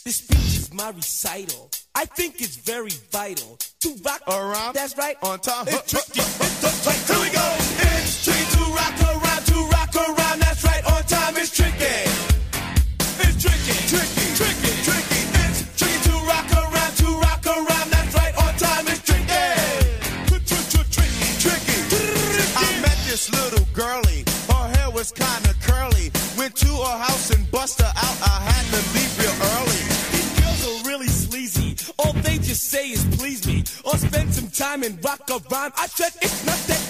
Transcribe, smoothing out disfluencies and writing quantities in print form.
This speech is my recital. I think it's very vital to rock around. That's right. On time. It's tricky. Here we go. It's tricky to rock around. To rock around. That's right. On time. It's tricky. It's tricky. Tricky. Tricky. Tricky. It's tricky to rock around. To rock around. That's right. On time. It's tricky. Tricky. Tricky. I met this little girlie. Her hair was kinda curly. Went to her house and bust her out. I had to leave real early. These girls are really sleazy. All they just say is please me, or spend some time and rock a rhyme. I said it's not that